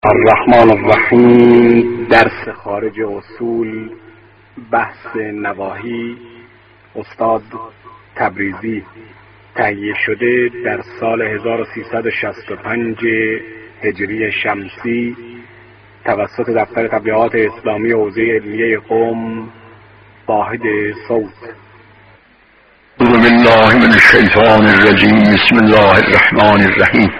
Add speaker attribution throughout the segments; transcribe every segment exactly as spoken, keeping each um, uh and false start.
Speaker 1: الرحمن الرحیم. درس خارج اصول، بحث نواهی، استاد تبریزی. تهیه شده در سال هزار و سیصد و شصت و پنج هجری شمسی توسط دفتر تبلیغات اسلامی حوزه علمیه قم، واحد صوت.
Speaker 2: اعوذ بالله من الشیطان الرجیم. بسم الله الرحمن الرحیم.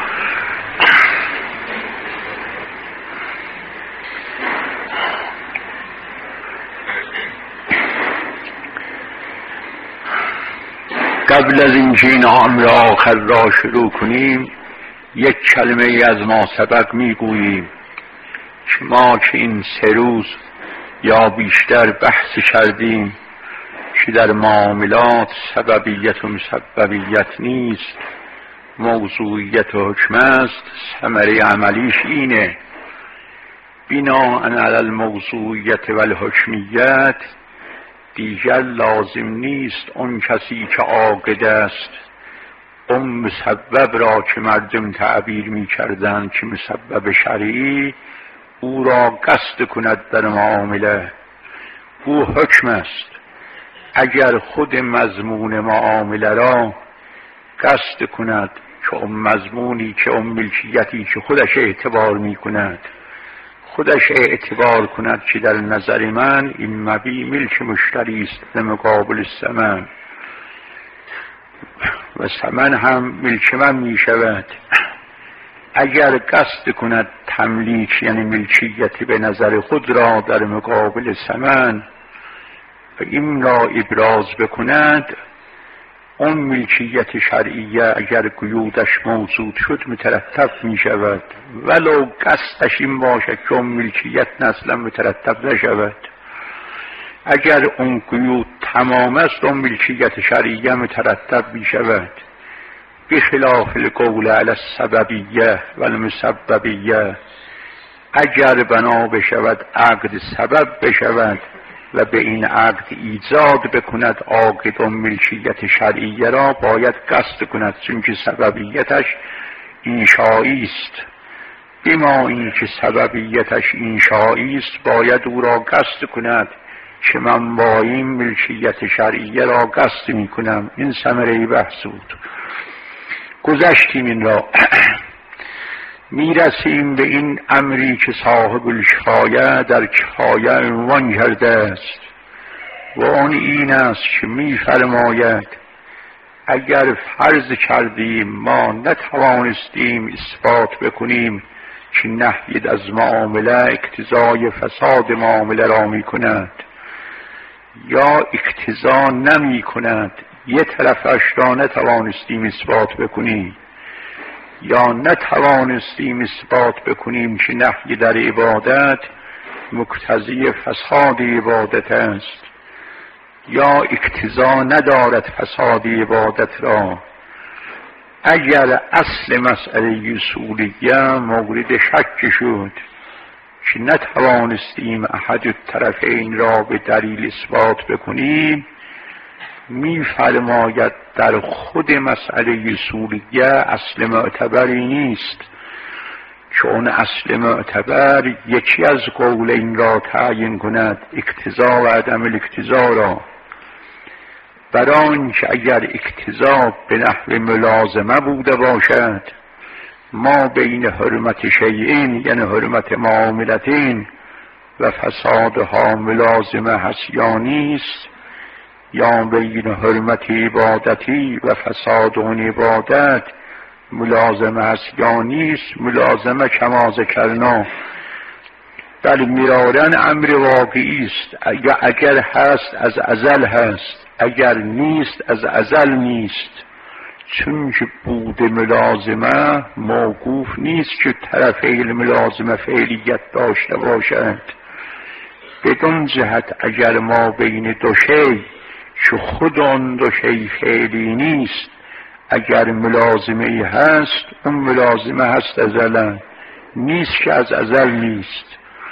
Speaker 2: قبل از اینکه این امر آخر را شروع کنیم، یک کلمه ای از ما سبق میگوییم که ما که این سه روز یا بیشتر بحث کردیم که در معاملات سببیت و مسببیت نیست، موضوعیت و حکم است. ثمره عملیش اینه: بناء علی الموضوعیت و الحکمیت دیگر لازم نیست اون کسی که عاقد است اون مسبب را که مردم تعبیر می کردند که مسبب شرعی، او را قصد کند در معامله. او حکم است. اگر خود مضمون معامله را قصد کند که اون مضمونی که اون ملکیتی که خودش اعتبار می کند خودش اعتبار کند که در نظر من این مبیع ملک مشتری است در مقابل ثمن و ثمن هم ملک من می شود. اگر قصد کند تملیک یعنی ملکیت به نظر خود را در مقابل ثمن و این را ابراز بکند، اون ملکیت شرعیه اگر قیودش موجود شد مترتب می شود، ولو قصدش این باشد که اون ملکیت اصلا مترتب نشود. اگر اون قیود تمام است اون ملکیت شرعیه مترتب می شود. بخلاف القول علی السببیه و المسببیه، اگر بنا بشود عقد سبب بشود و به این عقد ایجاد بکند عاقد و ملکیت شرعیه را، باید قصد کند، چون که سببیتش انشایی است. بما این که سببیتش انشایی است باید او را قصد کند که من با این ملکیت شرعیه را قصد می کنم. این ثمره بحث بود. گذشتیم این را. میرسیم به این امری که صاحب الکفایه در کفایه عنوان کرده است و آن این است که میفرماید اگر فرض کردیم ما نتوانستیم اثبات بکنیم که نهی از معامله اقتضای فساد معامله را می کند یا اقتضا نمی کند، یه طرفش را نتوانستیم اثبات بکنیم، یا نتوانستیم اثبات بکنیم که نهی در عبادت مقتضی فساد عبادت است، یا اقتضا ندارد فساد عبادت را. اگر اصل مسئله اصولیه مورد شک شد که نتوانستیم احد الطرفین را به دلیل اثبات بکنیم، می فرماید در خود مسئله اصولیه اصل معتبری نیست، چون اصل معتبر یکی از قولین را تعیین کند، اقتضا و عدم الاقتضا را. برای که اگر اقتضا به نحو ملازمه بوده باشد، ما بین حرمت شیئین یعنی حرمت معاملتین و فسادها ملازمه هست یا نیست، یا بین حرمت عبادتی و فساد اون عبادت ملازمه هست یا نیست، ملازمه کما ذکرنا. بل مرارن امر واقعی است. اگر هست از ازل هست، اگر نیست از ازل نیست، چون که بود ملازمه موقوف نیست که طرفین ملازمه فعلیت داشته باشند. بدون جهت اگر ما بین دو شی که خود آن دو شی فعلی نیست، اگر ملازمه هست اون ملازمه هست ازلا، نیست که از ازل نیست.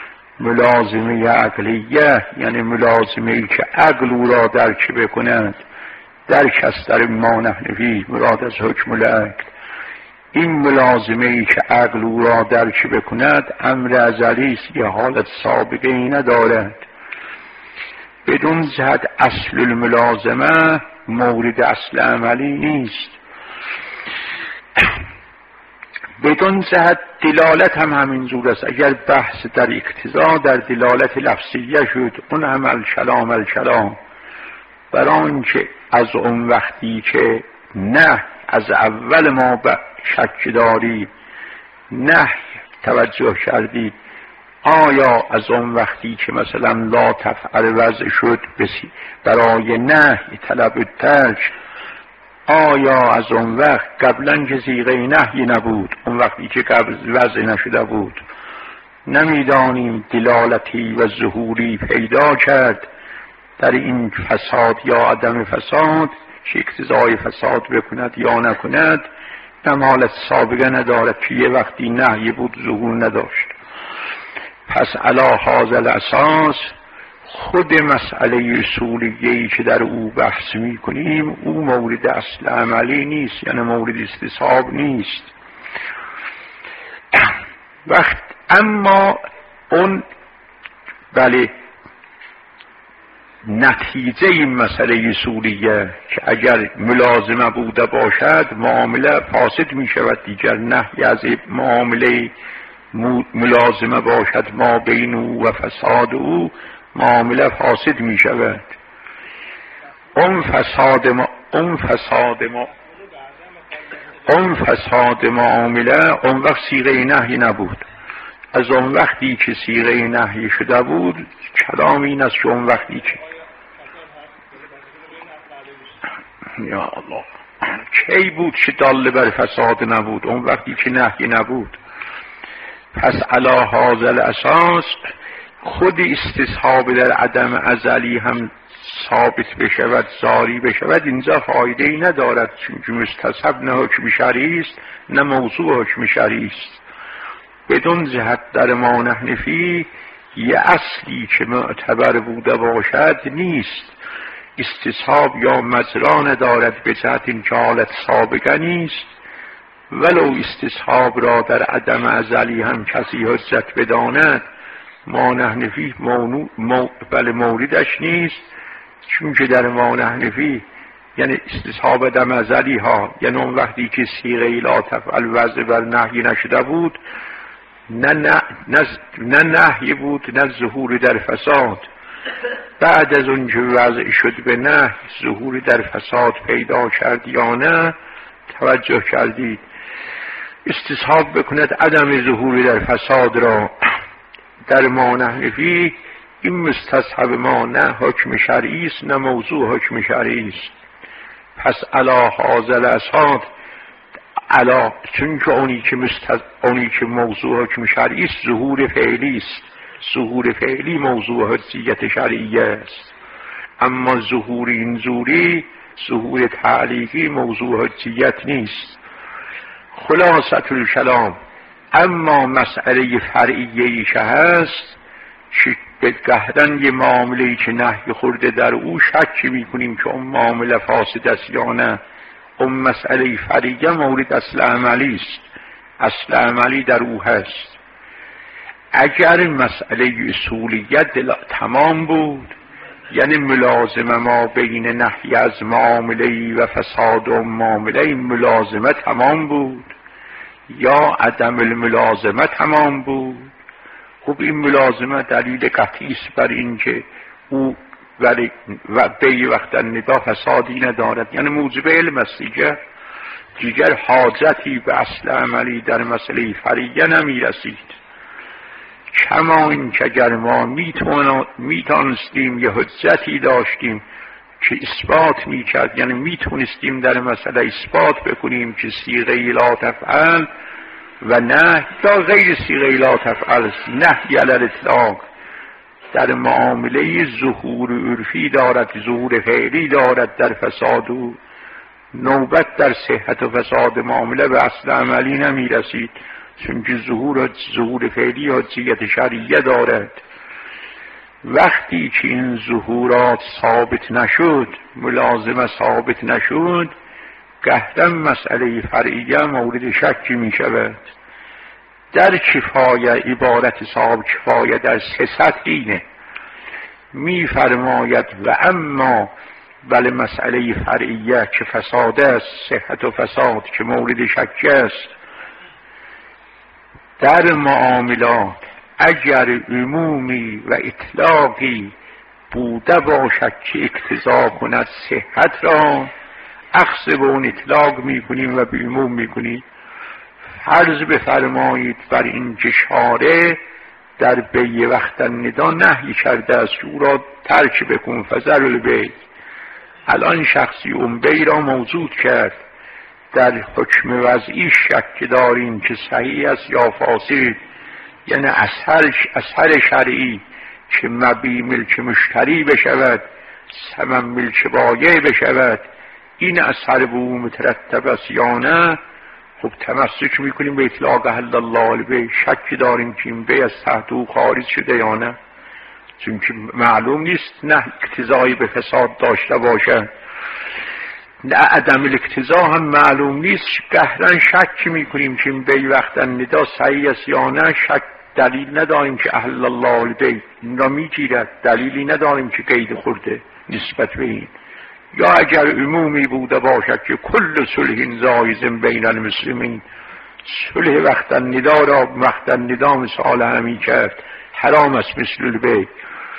Speaker 2: ملازمه عقلیه یعنی ملازمه ای که عقل او را درک بکند، درک است در ما نحنفی مراد از حکم العقل. این ملازمه ای که عقل او را درک بکند امر ازلی است، یه حالت سابقه ای ندارد. بدون جهت اصل الملازمه مورد اصل عملی نیست. بدون جهت دلالت هم همینجور است. اگر بحث در اقتضا در دلالت لفظیه شد، اون هم الکلام الکلام، برای آنکه از اون وقتی که نه از اول ما به شک داری نه توجه کردید، آیا از اون وقتی که مثلا لا تفعل وضع شد بسی برای نه طلب ترک، آیا از اون وقت قبلا که صیغه نهی نبود، اون وقتی که قبل وضع نشده بود، نمیدانیم دلالتی و ظهوری پیدا کرد در این فساد یا عدم فساد که اقتضای فساد بکند یا نکند، دمالت سابقه ندارد که یه وقتی نهی بود ظهور نداشت. پس علی هذا الاساس خود مسئله اصولیه‌ای که در او بحث می کنیم او مورد اصل عملی نیست، یعنی مورد استصحاب نیست. وقت اما اون بله نتیجه این مسئله اصولیه که اگر ملازمه بوده باشد معامله فاسد می شود، دیگر نهی از معامله ملازمه باشد ما بین او و فساد او، معامله فاسد می شود. اون فساد ما اون فساد ما اون فساد معامله اون وقت صیغه نهی نبود. از اون وقتی که صیغه نهی شده بود، کلام این است که اون وقتی که یا الله کی بود که دال بر فساد نبود؟ اون وقتی که نهی نبود. پس علی هذا الاساس خود استصحاب در عدم ازلی هم ثابت بشود، زاری بشود، اینجا فایده ای ندارد، چون مستصحب نه حکم شرعی است نه موضوع حکم شرعی است. بدون جهت در ما نحنفی یه اصلی که معتبر بوده باشد نیست. استصحاب یا مجرا ندارد به جهت این که حالت سابقه نیست، ولو استصحاب را در عدم ازلی هم کسی حجت بداند ما نحنفی مونو مو بل موردش نیست، چون که در ما نحنفی یعنی استصحاب عدم ازلی ها، یعنی اون وقتی که صیغه لا تفعل وضع بر نهی نشده بود، نه نه نه نهی بود نه ظهور در فساد. بعد از اون که وضع شد به نهی ظهور در فساد پیدا کرد یا نه، توجه کردید استصحاب بکند عدم ظهور در فساد را در ما نحنفی، این مستصحب ما نه حکم شرعی است نه موضوع حکم شرعی است. پس علی هذا الاساس علا چون که اونی که مستز... اونی که موضوع حکم شرعی است ظهور فعلی است، ظهور فعلی موضوع حجیت شرعی است، اما ظهور این زوری ظهور تعلیقی موضوع حجیت نیست. خلاصه الکلام اما مسئله فرعیه‌ای که هست که به قهرن یه معامله‌ای که نهی خورده در او شک می‌کنیم که اون معامله فاسد است یا نه، اون مسئله فرعیه مورد اصل عملی است، اصل عملی در او هست. اگر مسئله اصولیت تمام بود، یعنی ملازمه ما بین نهی از معامله و فساد و معامله، این ملازمه تمام بود یا عدم الملازمه تمام بود، خب این ملازمه دلیل قطعی است بر این که او ولی و به وقت ندا فسادی ندارد، یعنی موجب علم است. دیگر دیگر حاجتی به اصل عملی در مسئله فرعیه نمی رسید. کما این که اگر ما میتونستیم یه حجتی داشتیم که اثبات میکرد، یعنی میتونستیم در مسئله اثبات بکنیم که صیغه لا تفعل و نه یا غیر صیغه لا تفعل نهی علی الاطلاق در معامله ظهور عرفی دارد، ظهور فعلی دارد در فساد و نوبت در صحت و فساد معامله به اصل عملی نمی رسید، چون که ظهور ظهور فعلی حجیت شرعیه دارد. وقتی که این ظهورات ثابت نشد، ملازمه ثابت نشد، قهرن مسئله فرعیه مورد شکی می شود. در کفایه عبارت صاحب کفایه در سه سطح اینه، می فرماید و اما بله مسئله فرعیه که فساد است، صحت و فساد که مورد شک است در معاملات، اگر عمومی و اطلاقی بوده باشد که اقتضا کند صحت را، اخذ به اون اطلاق میکنیم و به عموم میکنیم. فرض بفرمایید بر این که شارع در بی وقت الندا نهی کرده است او را ترک بکن فذر البی. الان شخصی اون بی را موجود کرد، در حکم وضعی شک داریم که صحیح است یا فاسد، یعنی اثر اثر شرعی که مبی ملک مشتری بشود، ثمن ملک بایع بشود، این اثر به او مترتب است یا نه. خب تمسک میکنیم به اطلاق حل الله البی. شک داریم که این بی از تحت او خارج شده یا نه، چون که معلوم نیست نه اقتضایی به فساد داشته باشد نه عدم الاقتضا هم معلوم نیست. قهرن شک میکنیم که این بی وقت الندا صحیح است یا نه. شک دلیل نداریم که اهل الله البی این را میگیرد، دلیلی نداریم که قید خورده نسبت به این. یا اگر عمومی بوده باشد که کل صلح زایز بین المسلمین، صلح وقت الندا را وقت الندا مثال همی کرد، حرام است مثل البی.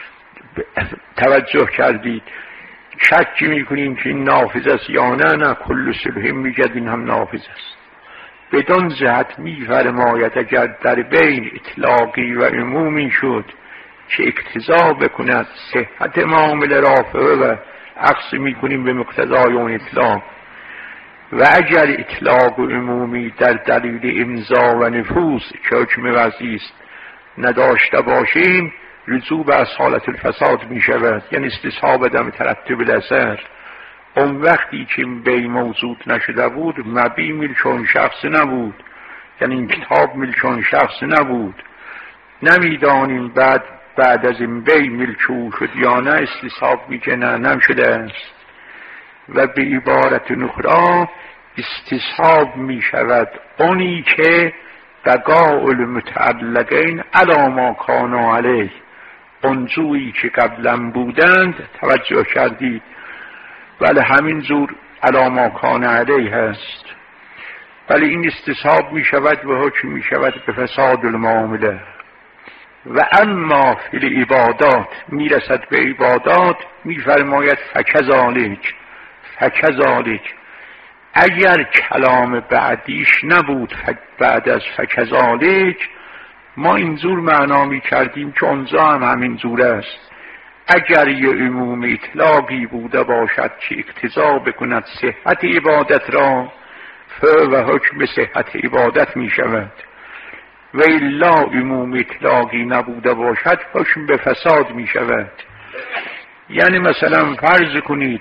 Speaker 2: توجه کردید؟ شک میکنیم که این نافذ است یا نه. نه کل صلح میگد این هم نافذ است. بدون جهت میفرماید اگر در بین اطلاقی و عمومی شد که اقتضا بکند صحت معامله رافعه و عکس میکنیم به مقتضای اون اطلاق. و اگر اطلاق و عمومی در دلیل امضا و نفوذ که حکم وضعی است نداشته باشیم، رجوع به حالت الفساد می شود، یعنی استصحاب دم ترتب الاثر. اون وقتی که بی موجود نشده بود مبی ملک شخص نبود، یعنی این کتاب ملک شخص نبود. نمیدانیم بعد بعد از این بی ملک او شد یا نه. استصحاب میگه نه نشده است. و به عبارت نخرا استصحاب می شود اونی که بقاء المتعلقین علی ما کانوا علیه، اونجویی که قبلا بودند. توجه کردید؟ ولی همین زور علی ما کان علیه هست. ولی این استصحاب می شود و حکم می شود به فساد المعامله. و اما فی العبادات، می رسد به عبادات، می فرماید فکذالک فکذالک. اگر کلام بعدیش نبود بعد از فکذالک، ما اینجور معنا می کردیم که اونجا هم همین جور است. اگر یه عموم اطلاقی بوده باشد که اقتضا بکند صحت عبادت را، ف و حکم صحت عبادت می شود. و الا عموم اطلاقی نبوده باشد حکم به فساد می شود. یعنی مثلا فرض کنید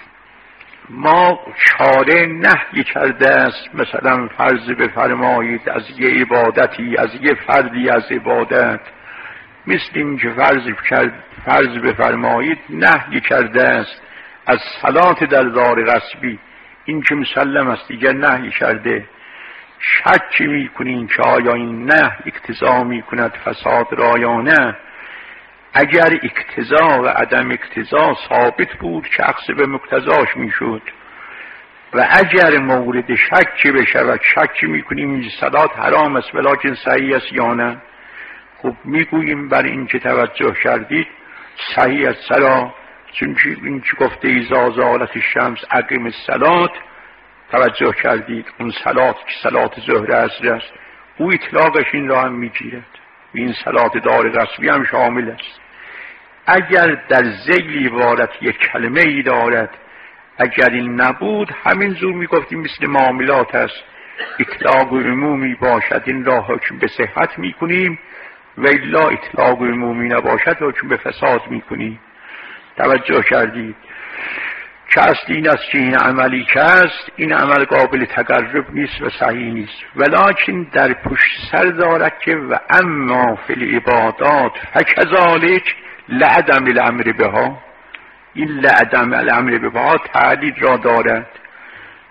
Speaker 2: ما شارع نهی کرده است، مثلا فرض بفرمایید از یه عبادتی، از یه فردی از عبادت، مثل این که فرض کرد فرض بفرمایید نهی کرده است از صلات در دار غصبی، این که مسلم است دیگر نهی کرده. شک میکنین که آیا این نه اقتضا میکند فساد را یا نه؟ اگر اقتضا و عدم اقتضا ثابت بود که عکس به مقتضاش میشد. و اگر مورد شک بشود، شک میکنیم این صلات حرام است ولکن صحیح است یا نه. خب میگوییم بر این که توجه کردید صحیح است سرا، چون این که گفته ایزا زالت الشمس اقیم الصلات. توجه کردید؟ اون صلات که صلات ظهر عصر است، او اطلاقش این را هم میگیرد، این صلات دار غصبی هم شامل است. اگر در ذیل عبارت یک کلمه ای دارد، اگر این نبود همین زور میگفتیم مثل معاملات است، اطلاق و عمومی باشد این را حکم به صحت میکنیم، و الا اطلاق و عمومی نباشد حکم به فساد میکنیم. توجه کردید؟ که اصل این است که این عملی که است، این عمل قابل تقرب نیست و صحیح نیست، ولکن در پشت سر دارد که و اما فی العبادات فکذالک لعدم الامر بها. این لعدم الامر بها تعدید را دارد.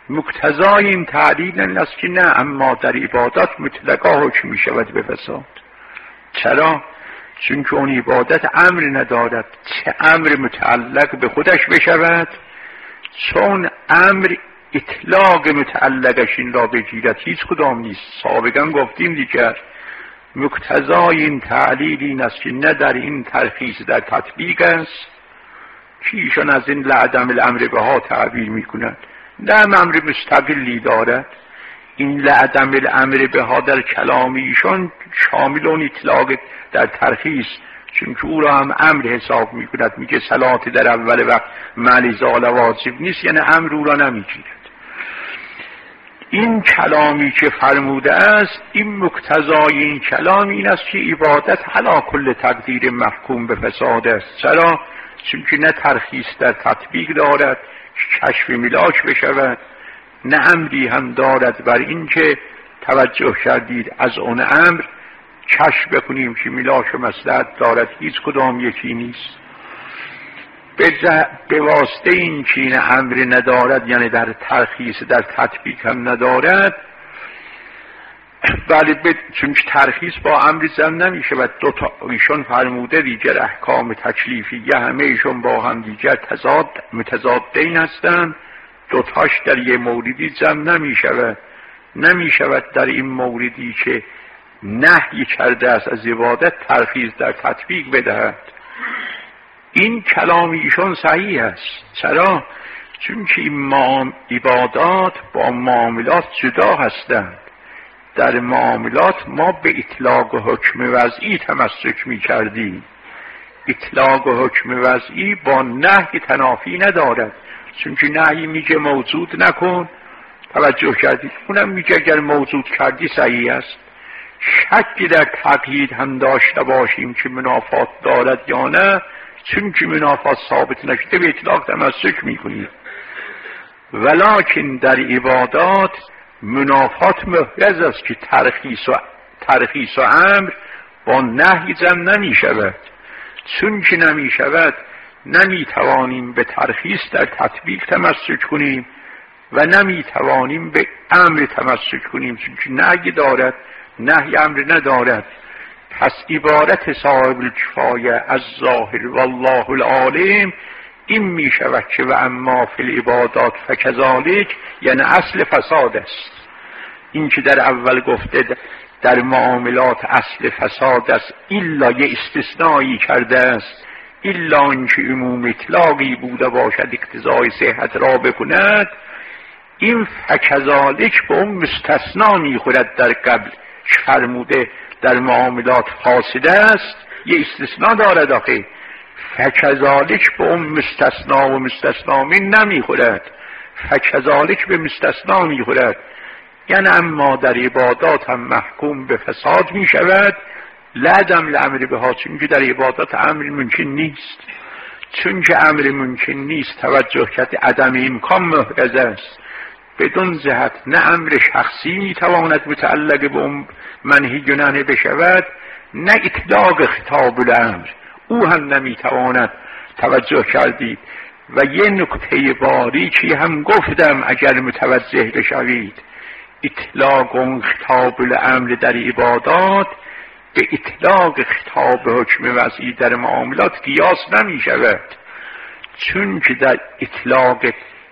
Speaker 2: مقتضای این تعلیل این است که نه، اما در عبادات مطلقا حکم می شود به فساد. چرا؟ چون که اون عبادت امر ندارد چه امر متعلق به خودش بشود، چون امر اطلاق متعلقش این را بگیرد هیچ کدام نیست. سابقا گفتیم دیگر مقتضای این تعلیل این است که نه در این ترخیص در تطبیق است که ایشان از این لعدم الامر بها تعبیر می کند، نه امر مستقلی دارد. این لعدم الامر بها در کلام ایشان شامل اون اطلاق در ترخیص، چون که او را هم امر حساب می کند، میگه صلات در اول وقت معنی زال واجب نیست، یعنی امر او را نمیگیرد. این کلامی که فرموده است، این مقتضای این کلام این است که عبادت علی کل تقدیر محکوم به فساد است. چرا؟ چون که نه ترخیص در تطبیق دارد کشف ملاک بشود، نه امری هم دارد بر این که توجه کردید از اون امر کشف بکنیم که ملاک و مصلحت دارد، هیچ کدام یکی نیست. به واسطه این که این امر ندارد، یعنی در ترخیص در تطبیق هم ندارد، بله ب... چون ترخیص با امر ضمن نمیشه و دو تا ایشون فرموده دیگر احکام تکلیفیه همه ایشون با هم دیگر تضاد متضادین هستند، دو تاش در یه موردی ضمن نمیشود نمیشود در این موردی که نهی کرده است از عبادت ترخیص در تطبیق بدهد. این کلام ایشون صحیح است. چرا؟ چون که این عبادات با معاملات جدا هستند. در معاملات ما به اطلاق و حکم وضعی تمسک می کردیم. اطلاق و حکم وضعی با نهی تنافی ندارد، چون که نهی میگه موجود نکن، توجه کردید، اونم میگه اگر موجود کردی صحیح است. شکی در تقیید هم داشته باشیم که منافات دارد یا نه، چون که منافات ثابت نشده به اطلاق تمسک میکنیم. ولکن در عبادات منافات محرز است که ترخیص و ترخیص و امر با نهی ضمن نمی شود. چون که نمی شود نمی توانیم به ترخیص در تطبیق تمسک کنیم و نمی توانیم به امر تمسک کنیم، چون که نهی دارد، نهی امر ندارد. پس عبارت صاحب الکفایه از ظاهر والله العالم این می شود که و اما فی العبادات فکذالک، یعنی اصل فساد است. این که در اول گفته در معاملات اصل فساد است، الا یه استثنایی کرده است، الا اینکه عموم اطلاقی بوده باشد اقتضای صحت را بکند، این فکذالک به اون مستثنا می خورد. در قبل فرموده در معاملات فاسده است، یه استثناء دارد آخه، فکذالک به اون مستثنا و مستثنا من نمی خورد، فکذالک به مستثنا می خورد. یعنی اما در عبادات هم محکوم به فساد می شود، لعدم الامر بها، چون که در عبادات امر ممکن نیست. چون که امر ممکن نیست توجه کرد عدم امکان محرز است. بدون جهت نه امر شخصی می تواند متعلق به اون منهی گناه بشود، نه اطلاق خطاب الامر او هم نمی تواند. توجه کردید. و یه نکته باریکی هم گفتم اگر متوجه بشوید، اطلاق اون خطاب الامر در عبادات به اطلاق خطاب حکم وضعی در معاملات قیاس نمی شود، چون که در اطلاق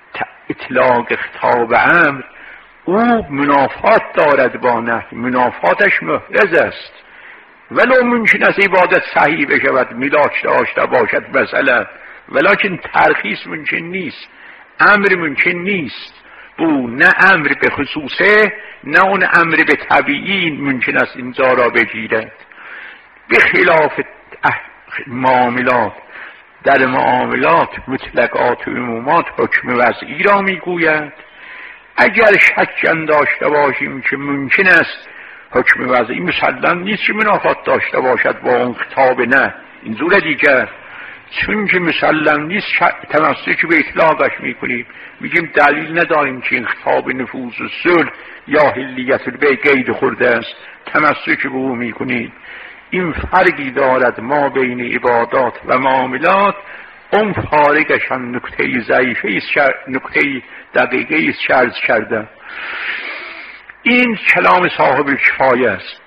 Speaker 2: اطلاق خطاب امر او منافات دارد با نهی، منافاتش محرز است. ولو ممکن است عبادت صحیح بشود، ملاک داشته باشد مثلا، ولکن ترخیص ممکن نیست، امر ممکن نیست. او نه امر به خصوصه، نه اون امر به طبیعی ممکن است اینجا را بگیرد. به خلاف معاملات، در معاملات مطلقات و عمومات حکم وضعی را میگوید. اگر شک داشته باشیم که ممکن است حکم وضعی مسلم نیست که منافات داشته باشد با اون خطاب، نه اینجور دیگر، چون که مسلم نیست تمسک به اطلاقش میکنیم، میگیم دلیل نداریم که این خطاب نفوذ و صلح یا حلیت البیع قید خورده است، تمسک به او میکنیم. این فرقی دارد ما بین عبادات و معاملات. اون فارگش هم نکته ضعیفه است، نکته دقیقه است که عرض کردم. این کلام صاحب الکفایه است.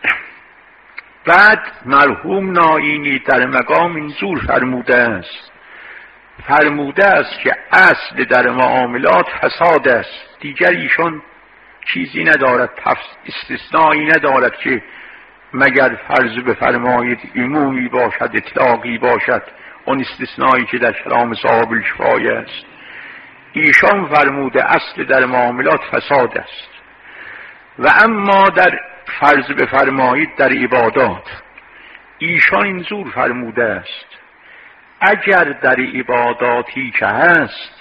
Speaker 2: بعد مرحوم نائینی در مقام اینجور فرموده است، فرموده است که اصل در معاملات فساد است. دیگر ایشان چیزی ندارد، استثنایی ندارد که مگر فرض بفرمایید عمومی باشد، اطلاقی باشد، اون استثنایی که در کلام صاحب الکفایه است. ایشان فرموده اصل در معاملات فساد است. و اما در فرض بفرمایید در عبادات، ایشان اینجور فرموده است اگر در عباداتی که هست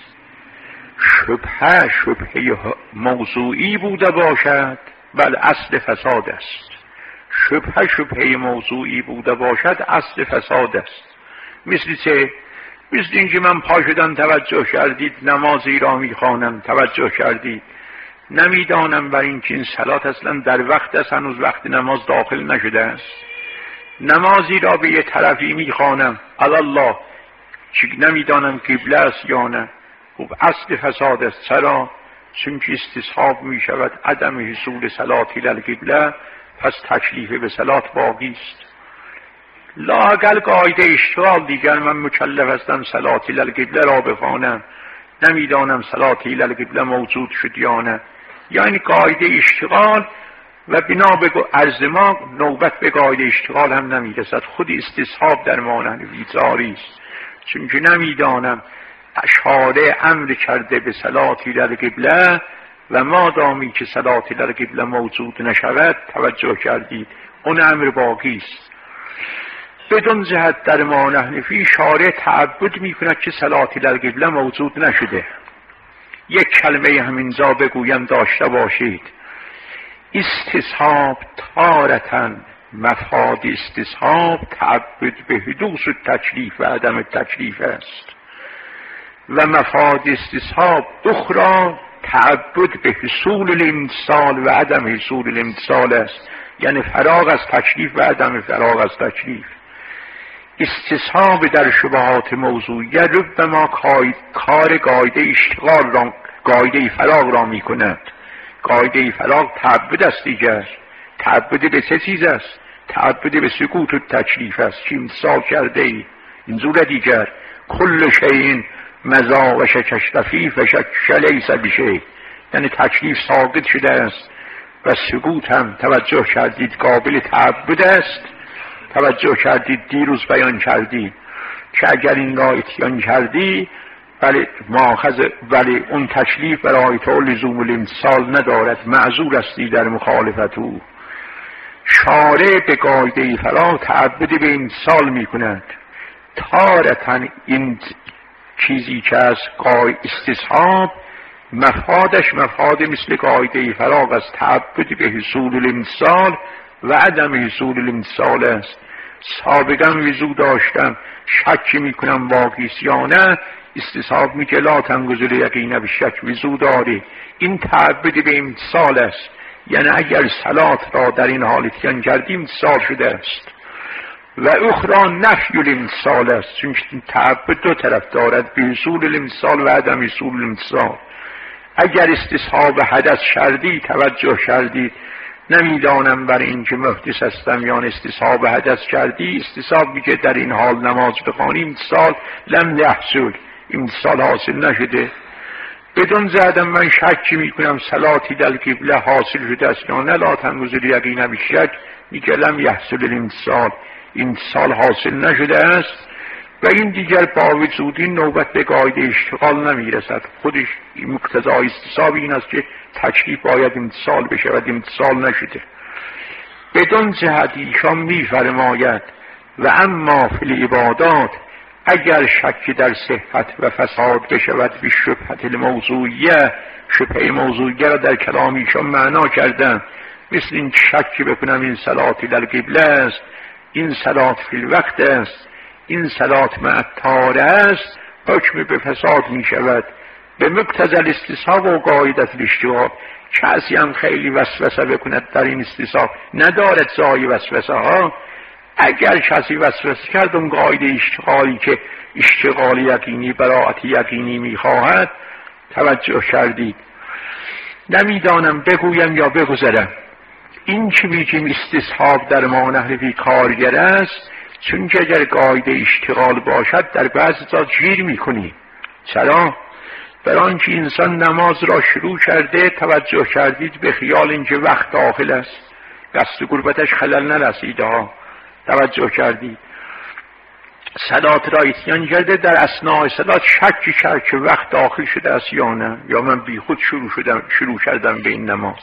Speaker 2: شبهه شبهه موضوعی بوده باشد، بل اصل فساد است. شبهه شبهه موضوعی بوده باشد اصل فساد است. مثل چه؟ مثل اینکه من پا شدم توجه کردید نمازی را میخوانم، توجه کردید نمیدانم بر این که این صلات اصلا در وقت است، هنوز وقت نماز داخل نشده است. نمازی را به یه طرفی میخوانم الله چی نمیدانم قبله است یا نه. خب اصل فساد است. چرا؟ چون که استصحاب میشود عدم حصول صلاتی للقبله، پس تکلیف به صلات باقی است. لااقل قاعده اشتغال دیگر من مکلف هستم صلاتی للقبله را بخوانم، نمیدانم صلاتی للقبله موجود شد یا نه. یعنی قاعده اشتغال و بنا به عرض ما نوبت به قاعده اشتغال هم نمیرسد. خود استصحاب در مانند ویزاری است. چون که نمیدانم شارع امر کرده به صلاتی للقبله و مادامی که صلاتی للقبله موجود نشود، توجه کردید اون امر باقی است. بدون جهت در ما نحنفی شارع تعبد میکند که صلاتی للقبله موجود نشده. یک کلمه همینجا بگویم داشته باشید، استصحاب تارتن مفاد استصحاب تعبد به حدوث تکلیف و عدم تکلیف است و مفاد استصحاب اخرى تعبد به حصول الامتثال و عدم حصول الامتثال است. یعنی فراغ از تکلیف و عدم فراغ از تکلیف. استصحاب در شبهات موضوعیه ربما کار قاعده اشتغال را، قاعده فراغ را می کند. قاعده فراغ تعبد است دیگر. تعبد به چه چیز است؟ تعبد به سکوت و تکلیف است که امتثال کرده ای. اینجور دیگر کل شیء مزا و شکش رفیف و شک لیس بشیء، یعنی تکلیف ساقط شده است و سکوت هم توجه کردید قابل تعبد است. توجه کردید دیروز بیان کردی که اگر این را اتیان کردی ولی ماخذ ولی اون تکلیف برای تو لزوم الامتثال ندارد، معذور استی در مخالفت او. شارع به قاعده فراغ تعبد به امتثال می کند. تارتن این چیزی که از قاعده استصحاب مفادش مفاد مثل قاعده فراغ از تعبد به حصول الامتثال و عدم حصول الامتثال است. سابقا وضو داشتم شک میکنم واقعیست یا نه، استصحاب میگه لا تنگذر یقین به شک، وضو داری. این تعبد به امتثال است. یعنی اگر صلات را در این حال اتیان کردیم امتثال شده است. و اخرى نفی الامتثال است، چون تعبد دو طرف دارد، به حصول الامتثال و عدم حصول الامتثال. اگر استصحاب حدث کردی، توجه کردید نمیدانم برای این که محدث هستم یا استصحاب حدث کردی، استصحاب میگه در این حال نماز بخوانی، امتثال لم یحصل، امتثال حاصل نشده. بدون زدم من شکی میکنم صلاتی در قبله حاصل شده است یا نه، لا تنگذر یقین به شک، میگه لم یحصل الامتثال، امتثال حاصل نشده است. و این دیگر با وجود این نوبت به قاعده اشتغال نمیرسد. خودش مقتضای استصحاب این است که تکلیف باید امتثال بشه و امتثال نشده. بدون جهت ایشان میفرماید و اما فی العبادات اگر شک در صحت و فساد بشود به شبهت الموضوعیه، شبهه موضوعیه را در کلام ایشان معنا کردن، مثل این شک بکنم این صلاتی در قبله است، این صلات فی الوقت است، این صلات معطاره است، حکم به فساد می شود به مقتضی الاستصحاب و قاعدت الاشتغال. کسی هم خیلی وسوسه بکند در این استصحاب ندارد، زای وسوسه ها اگر کسی وسوسه کرد اون قاعده اشتغالی که اشتغال یقینی براعت یقینی میخواهد، توجه کردید، نمیدانم بگویم یا بگذرم. این که میگیم استصحاب در ما نحوی کارگر است، چون که اگر قاعده اشتغال باشد در بعضی جا گیر میکنی. چرا؟ برای آنکه انسان نماز را شروع کرده، توجه کردید، به خیال اینکه وقت داخل است، قصد قربتش خلل نرسیده ها، توجه کردید، صلات را اتیان کرده، در اثناء صلات شکی کرد که وقت داخل شده است یا نه، یا من بی خود شروع شدم شروع کردم به این نماز.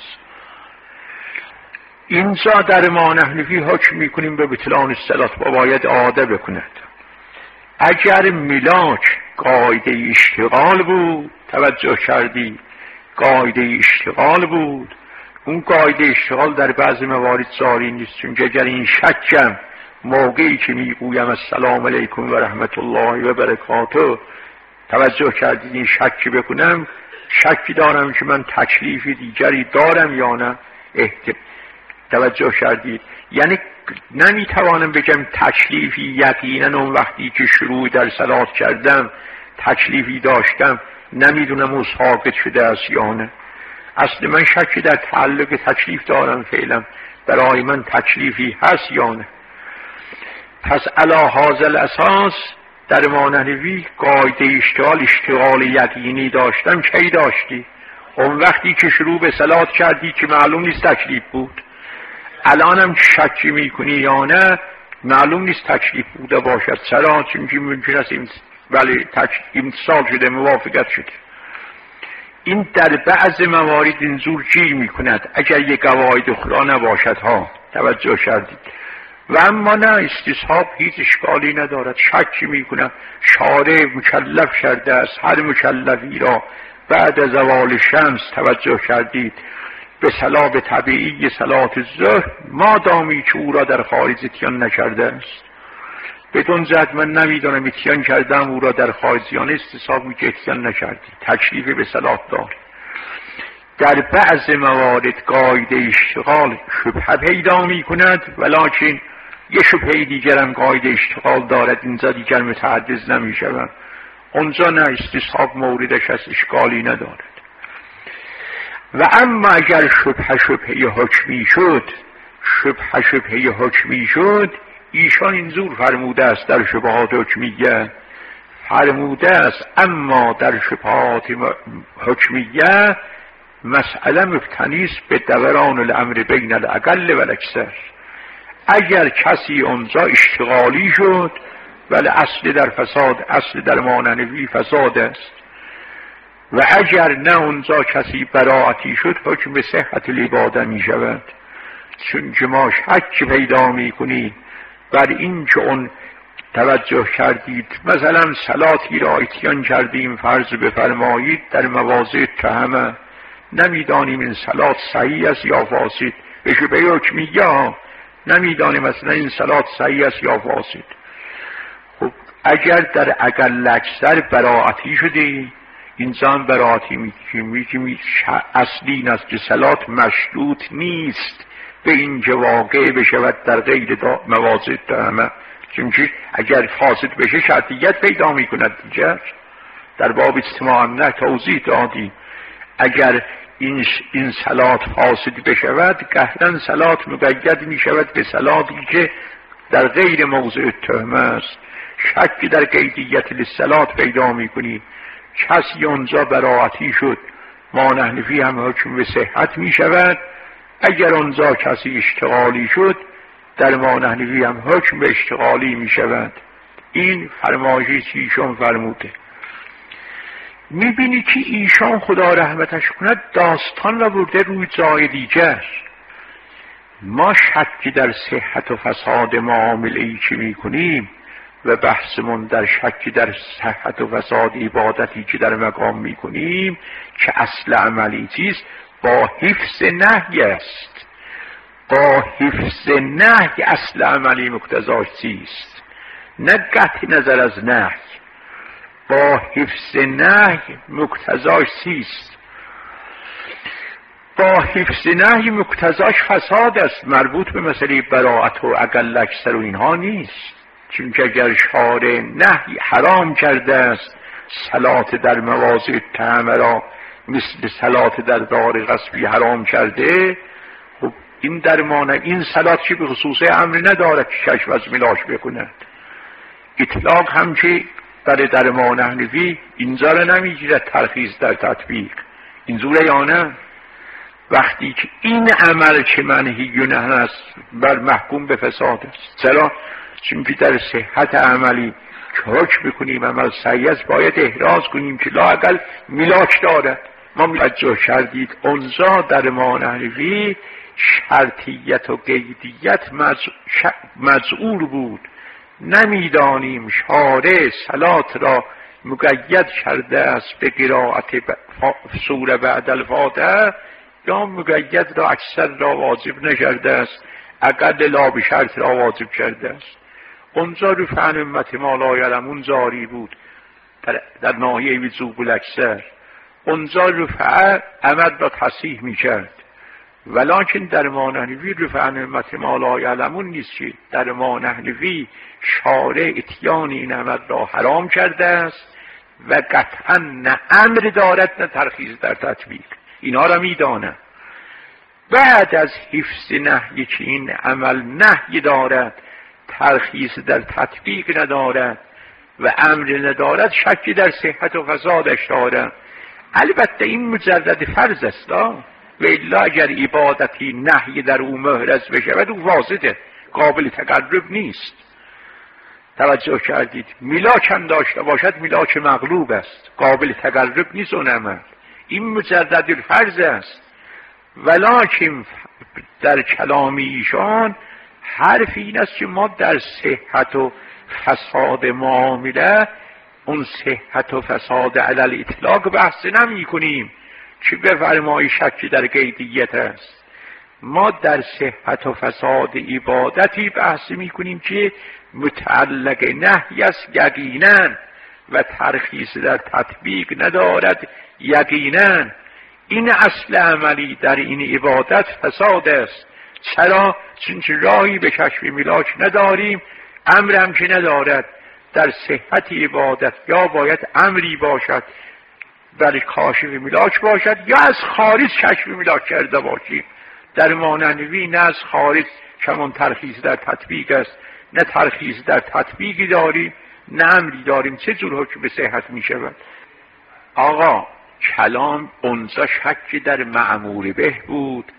Speaker 2: اینجا در ما نحنفی حکم میکنیم به بطلان الصلات و باید عاده بکند. اگر ملاک قاعده اشتغال بود، توجه کردی، قاعده اشتغال بود، اون قاعده اشتغال در بعض موارد جاری نیست، چون اگر این شکم موقعی که میگویم السلام علیکم و رحمت الله و برکاته، توجه کردید، این شکی بکنم، شکی دارم که من تکلیف دیگری دارم یا نه، احتمال، توجه کردید، یعنی نمیتوانم بگم تکلیفی یقینا اون وقتی که شروع در صلات کردم تکلیفی داشتم، نمیدونم او ثابت شده است یا نه. اصل من شکی در تعلق تکلیف دارم، فعلا برای من تکلیفی هست یا نه. پس علی هذا الاساس در ما نحوی قاعده اشتغال اشتغال یقینی داشتم. کی داشتی؟ اون وقتی که شروع به صلات کردی که معلوم نیست تکلیف بود. الانم شکی میکنی یا نه، معلوم نیست تکلیف بوده باشد. چرا؟ چون که ممکن است ولی امتصال شده، موافقت شده. این در بعض موارد اینجور گیر میکند اگر یک قواعد اخرى نباشد ها، توجه کردید. و اما نه، استصحاب هیچ اشکالی ندارد. شکی میکنم شارع مکلف کرده است هر مکلفی را بعد از زوال شمس، توجه کردید، به صلاة طبیعی صلات الظهر، ما دامی که او را در خارج اتیان نکرده است. بدون زد من نمیدانم اتیان کردم او را در خارجیان، استصحاب می که اتیان نکردی، تکلیف به صلات دار. در بعض موارد قاعده اشتغال شبهه پیدا می کند، ولکن یه شبهه دیگر هم قاعده اشتغال دارد، اینجا دیگر متعدد نمی شود. اونجا نه، استصحاب موردش از اشکالی ندارد. و اما اگر شبهه شبهه حکمی شد، شبهه شبهه حکمی شد، ایشان اینجور فرموده است در شبهات حکمیه، فرموده است اما در شبهات حکمیه مسئله مبتنی است به دوران الامر بین الاقل و الاکثر. اگر کسی اونجا اشتغالی شد، ولی اصل در فساد، اصل در ماننوی فساد است، و اگر نه اونجا کسی براعتی شد، حکم به صحت العباده می شود. چون که ما شک پیدا می کنید بر این که اون، توجه کردید، مثلا صلاتی را اتیان کردیم، فرض بفرمایید در مواضع تهمه، نمیدانیم این صلات صحیح است یا فاسد، به شبهه حکمیه ها نمیدانیم مثلا این صلات صحیح است یا فاسد. خب اگر در اقل اکثر براعتی شده، انسان براعتی میگیم میگیم اصلی این است که صلات مشروط نیست به این که واقع بشود در غیر مواضع تهمه، چون که اگر فاسد بشه شرطیت پیدا میکند دیگر. در باب اجتماع نه توضیح دادیم اگر این این صلات فاسد بشود، قهرن صلات مقید میشود به صلاتی که در غیر موضع تهمه است. شک در قیدیت للصلات پیدا میکنی. کسی اونجا براعتی شد، ما نحنفی هم حکم به صحت می شود. اگر اونجا کسی اشتغالی شد، در ما نحنفی هم حکم به اشتغالی می شود. این فرمایشی که ایشان فرموده. می بینی که ایشان خدا رحمتش کند داستان را برده روی جای دیگر. ما شکی در صحت و فساد معامله‌ای که می کنیم و بحثمون در شک در صحت و فساد عبادتی که در مقام میکنیم که اصل عملی چیست؟ با حفظ نهی است. با حفظ نهی اصل عملی مقتضاش چیست؟ نه قطع نظر از نهی، با حفظ نهی مقتضاش چیست؟ با حفظ نهی مقتضاش فساد است، مربوط به مسئله براءت و اقل اکثر و اینها نیست. چون که اگر شارع نهی حرام کرده است صلات در مواضع طعمه را مثل صلات در دار غصبی حرام کرده، خب این درمانه این صلات چی به خصوص امر ندارد که کشف از ملاش بکند. اطلاق هم که برای درمان حنفی اینجا را نمیگیرد ترخیص در تطبیق، اینجوره یا نه؟ وقتی که این عمل که منهی و نهی است بر محکوم به فساد است. چرا؟ چون که در صحت عملی که حکم بکنیم عمل صحیح است باید احراز کنیم که لااقل میلاک دارد. ما توجه کردید اونجا در مانحنفی شرطیت و قیدیت مزعور بود. نمیدانیم شارع صلات را مقید کرده است به قرائت سوره بعد الفاتحه یا مقید را اکثر را واجب نکرده است، اقل لا به شرط را واجب کرده است. اونجا رو فعن امت ما لا یعلمون جاری بود در, در ناحیه وجوب الاکثر. اونجا رو فعن عمد را تصحیح می کرد، ولکن در مانحنفی رو فعن امت ما لا یعلمون نیست که در مانحنفی شارع اتیان این عمد را حرام کرده است و قطعا نه امر دارد نه ترخیص در تطبیق. اینا را می دانم. بعد از حفظ نهی که این عمل نهی دارد ترخیص در تطبیق ندارد و امر ندارد شکی در صحت و فسادش دارد. البته این مجرد فرض است، و الا اگر عبادتی نهی در او محرز بشود او واضحه، قابل تقرب نیست. توجه کردید؟ میلاک هم داشته باشد میلاک مغلوب است، قابل تقرب نیست اون عمل. این مجرد فرض است. ولکن در کلام ایشان حرف این است که ما در صحت و فساد معامله اون صحت و فساد علل اطلاق بحث نمی کنیم که بفرمایی شکی در قیدیت است. ما در صحت و فساد عبادتی بحث می کنیم که متعلق نهی است یقینا و ترخیص در تطبیق ندارد یقینا. این اصل عملی در این عبادت فساد است. چرا؟ چون راهی به کشف میلاک نداریم، امر هم که ندارد. در صحت عبادت یا باید امری باشد در کاشف میلاک باشد یا از خارج کشف میلاک کرده باشیم. در مانحنفی نه از خارج کمان ترخیص در تطبیق است، نه ترخیص در تطبیقی داریم نه امری داریم. چه جور حکم به صحت می شود؟ آقا کلام اونجا شکی در معمول به بود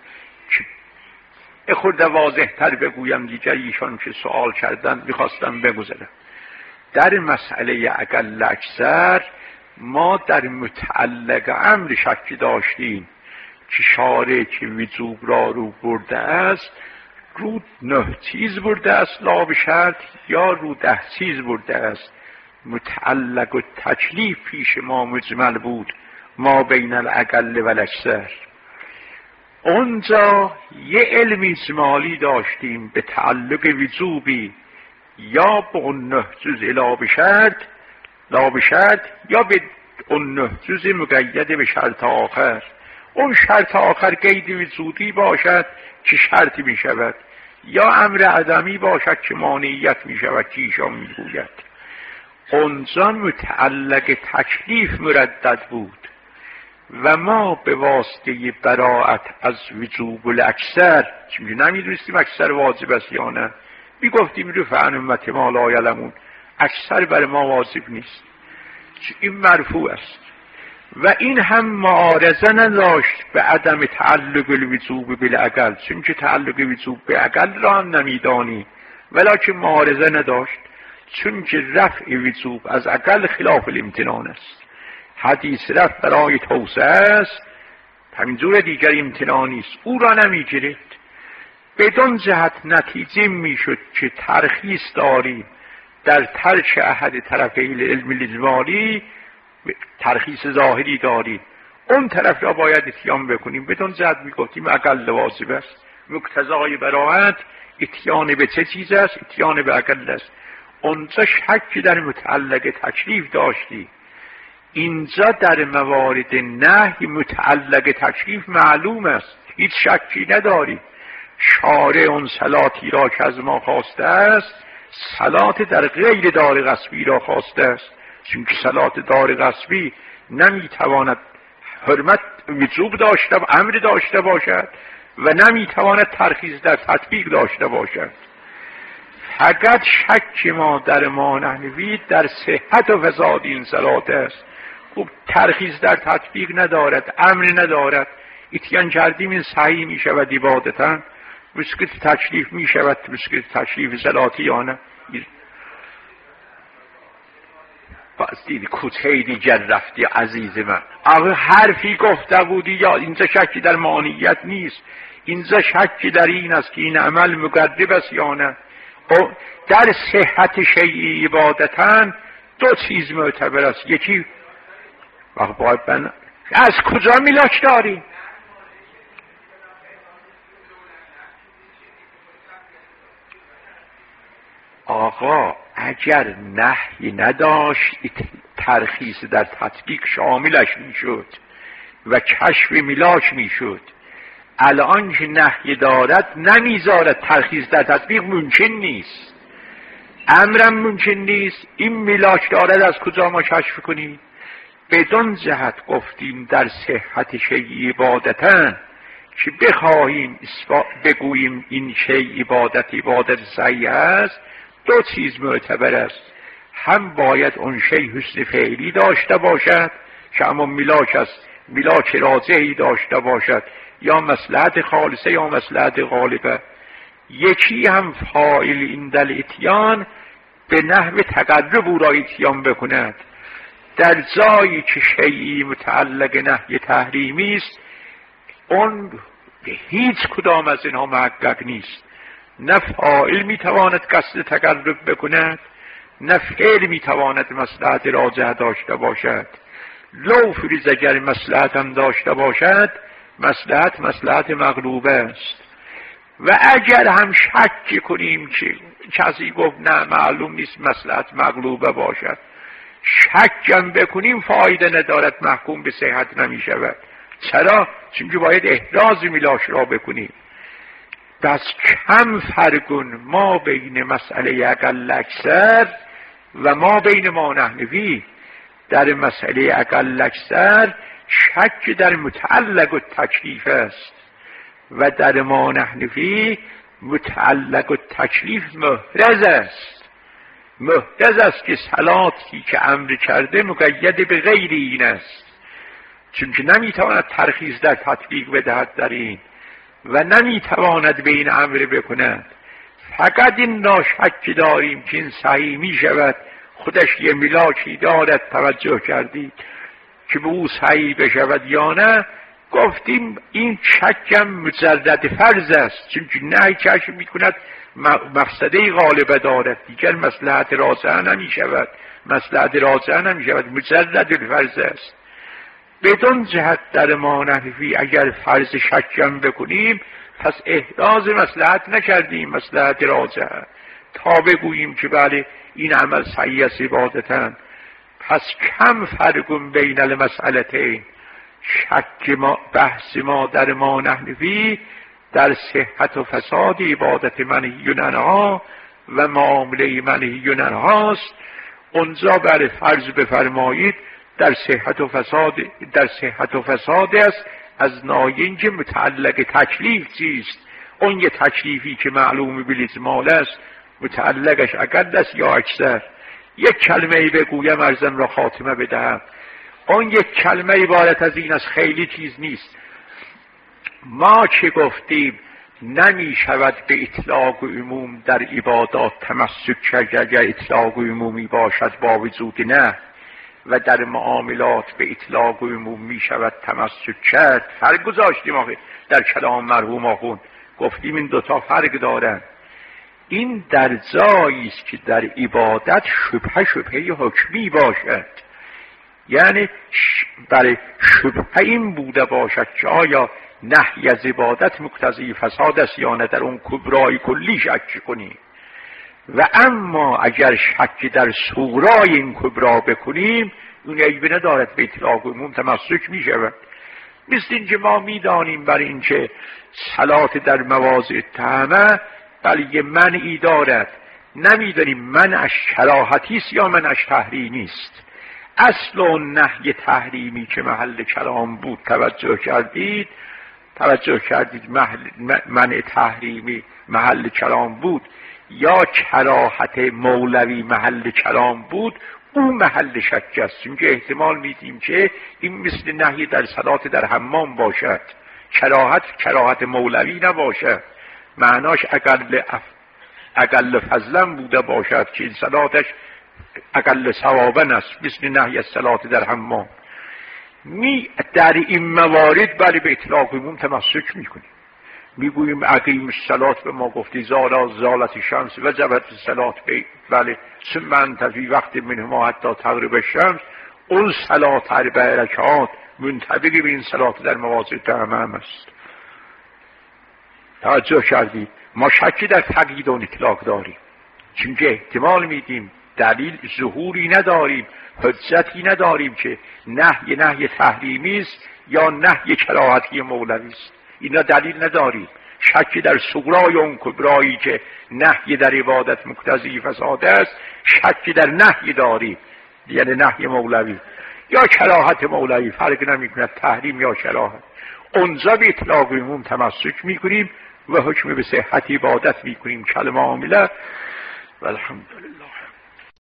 Speaker 2: که خورد واضح تر بگویم، دیگر ایشان که سوال کردن میخواستم بگذارم. در مسئله اقل اکثر ما در متعلق امر شکی داشتیم که شارع که وجوب را رو برده است رو نه چیز برده است لا به شرط یا رو ده چیز برده است. متعلق و تکلیف پیش ما مجمل بود ما بین الاقل و الاکثر. اونجا یه علم اجمالی داشتیم به تعلق وجوبی یا به اون نه جز لا به شرط لا به شرط یا به اون نه جز مقید به شرط آخر. اون شرط آخر قید وجودی باشد که شرطی می شود یا امر عدمی باشد که مانعیت می شود که ایشان می گوید. اونجا متعلق تکلیف مردد بود و ما به واسطه براءت از وجوب الاکثر چون نمیدونستیم اکثر واجب است یا نه می گفتیم رفعن امت ما لا یعلمون اکثر بر ما واجب نیست، این مرفوع است. و این هم معارضه نداشت به عدم تعلق الوجوب بالاقل، چون که تعلق وجوب به اقل را هم نمیدانی، ولکن معارضه نداشت چون که رفع وجوب از اقل خلاف الامتنان است. حدیث رفع برای توسعه است، همینجور دیگر امتنانی است، او را نمی گرفت. بدون جهت نتیجه می شد که ترخیص داریم در ترک احد طرفین علم الاجمالی، ترخیص ظاهری داریم، اون طرف را باید اتیان بکنیم. بدون جهت می گفتیم اقل واجب است. مقتضای براءت اتیان به چه چیز است؟ اتیان به اقل است. اونجا شکی در متعلق تکلیف داشتی. اینجا در موارد نهی متعلق تکلیف معلوم است، هیچ شکی نداری. شارع اون صلاتی را که از ما خواسته است صلات در غیر دار غصبی را خواسته است، چون که صلات دار غصبی نمیتواند حرمت وجوب داشته و امر داشته باشد و نمیتواند ترخیص در تطبیق داشته باشد. فقط شک ما در ما نحوی در صحت و فساد این صلات است. خب ترخیص در تطبیق ندارد، امر ندارد، اتیان کردیم این صحیح می شود عبادتا، مسکت تکلیف می شود مسکت تکلیف صلاتی یا نه؟ باز دیدی کوتهی دیگر رفتی عزیز من. آقا حرفی گفته بودی یا اینجا شکی در مانیت نیست، اینجا شکی در این است که این عمل مقرب است یا نه. در صحت شیعی عبادتاً دو چیز معتبر است. یکی وقت باید من از کجا میلاک داری؟ آقا اگر نهی نداشت ترخیص در تطبیق شاملش میشد و کشف میلاک میشد. الان که نهی دارد نمیذارد ترخیص در تطبیق ممکن نیست، امرم ممکن نیست. این میلاک دارد از کجا ما کشف کنیم؟ بدون جهت گفتیم در صحت شیء عبادتن که بخواهیم بگوییم این شیء عبادت عبادت صحیح است، دو چیز معتبر است. هم باید اون شیء حسن فعلی داشته باشد که اما میلاک است، میلاک راجحی داشته باشد، یا مصلحت خالصه یا مصلحت غالبه. یکی هم فاعل این دل اتیان به نحو تقرب او را اتیان بکند. در جایی که شیئی متعلق نهی تحریمی است اون به هیچ کدام از اینها محقق نیست. نه فاعل میتواند قصد تقرب بکند، نه فعل میتواند مصلحت راجح داشته باشد. لو فریض اگر مصلحت هم داشته باشد مصلحت مصلحت مغلوبه است. و اگر هم شک کنیم که کسی گفت نه معلوم نیست مصلحت مغلوبه باشد، شکم بکنیم فایده ندارد، محکوم به صحت نمی شود. چرا؟ چون که باید احراز میلاش را بکنیم. بس کم فرقون ما بین مسئله اقل اکثر و ما بین ما نحنوی. در مسئله اقل اکثر شک در متعلق و تکلیف است و در ما نحنوی متعلق و تکلیف محرز است. محرز است که صلاتی که امر کرده مقید به غیر این است، چون که نمیتواند ترخیص در تطبیق بدهد در این و نمیتواند به این امر بکند. فقط این ناشک داریم که این صحیح می شود، خودش یه میلاکی دارد، توجه کردید که به او صحیح بشود یا نه. گفتیم این شکم مجرد فرض است، چون که نه کشف می کند مفسده غالبه دارد، دیگر مصلحت راجحه نمی شود، مصلحت راجحه نمی شود، مجرد فرض است. بدون جهت در ما نحوی اگر فرض شکم بکنیم پس احراز مصلحت نکردیم، مصلحت راجحه، تا بگوییم که بله این عمل صحیح است عبادتاً. پس کم فرق بین المسئلتین. شک ما بحث ما در ما نحوی در صحت و فساد عبادت منهی عنها و معامله منهی عنهاست. اونجا بر فرض بفرمایید در صحت و فساد در صحت و فساد است از ناینج متعلق تکلیف چیست. اون یه تکلیفی که معلوم بالاجمال است متعلقش اقل است یا اکثر. یک کلمه ای بگویم ارزم را خاتمه بدهم. اون یک کلمه عبارت از این از خیلی چیز نیست. ما که گفتیم نمی شود به اطلاق و عموم در عبادات تمسک کرد اگر اطلاق و عمومی باشد با وجود نه، و در معاملات به اطلاق و عموم می شود تمسک کرد. فرق گذاشتیم آخه در کلام مرحوم آخوند، گفتیم این دوتا فرق دارن. این در جایی است که در عبادت شبهه شبهه حکمی باشد، یعنی برای شبهه این بوده باشد که آیا نهی از عبادت مقتضی فساد است یا نه، در اون کبرای کلی شک کنیم. و اما اگر شک در صغرای این کبرا بکنیم اون عیب ندارد، به اطلاق عموم تمسک می شود. مثل اینکه ما میدانیم برای اینکه صلات در مواضع طعمه بلی یه منعی دارد، نمیدانیم منعش کراهتی است یا منعش تحریمی است. اصل و نهی تحریمی که محل کلام بود توجه کردید، توجه کردید منع تحریمی محل کلام بود یا کراهت مولوی محل کلام بود، اون محل شک است. چون که احتمال میدیم که این مثل نهی در صلات در حمام باشد، کراهت کراهت مولوی نباشد، معناش اقل اف... اقل فضلا بوده باشد که این صلاتش اقل ثوابن است، مثل نهی از صلات در حمام. می در این موارد بله به اطلاق عموم تمسک میکنیم، میگوییم اقیم الصلات، به ما گفتی زالا زالت شمس و جبت الصلات بله ثم انتفی وقت منهما حتی تغرب الشمس، اون صلات اربع رکعات منطبق به این صلات در مواضع طعمه است. توجه کردید؟ ما شکی در تقیید و اطلاق داریم، چون که احتمال میدیم دلیل ظهوری نداریم، حجتی نداریم که نهی نهی تحریمی است یا نهی کراهتی مولوی است. اینا دلیل نداریم. شکی در صغرای اون کبرایی که نهی در عبادت مقتضی فساد است، شکی در نهی داریم، یعنی نهی مولوی یا کراهت مولوی، فرق نمی‌کند تحریم یا کراهت. اونجا به اطلاق عموم تمسک می‌کنیم و حکم به صحت عبادت می‌کنیم. کلمه عامله و الحمدلله.